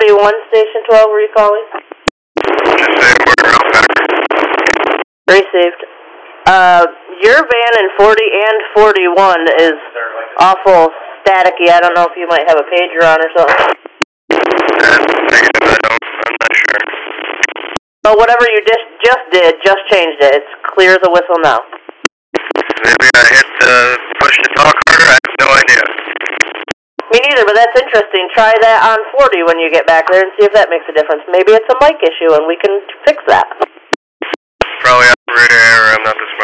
41, Station 12, were you calling? Just say word around back. Received. Your van in 40 and 41 is awful staticky. I don't know if you might have a pager on or something. Negative, I don't. I'm not sure. But whatever you just did, just changed it. It's clear as a whistle now. Maybe I hit push to talk harder. I have no idea. Me neither, but that's interesting. Try that on 40 when you get back there and see if that makes a difference. Maybe it's a mic issue and we can fix that. Probably operator error. I'm not the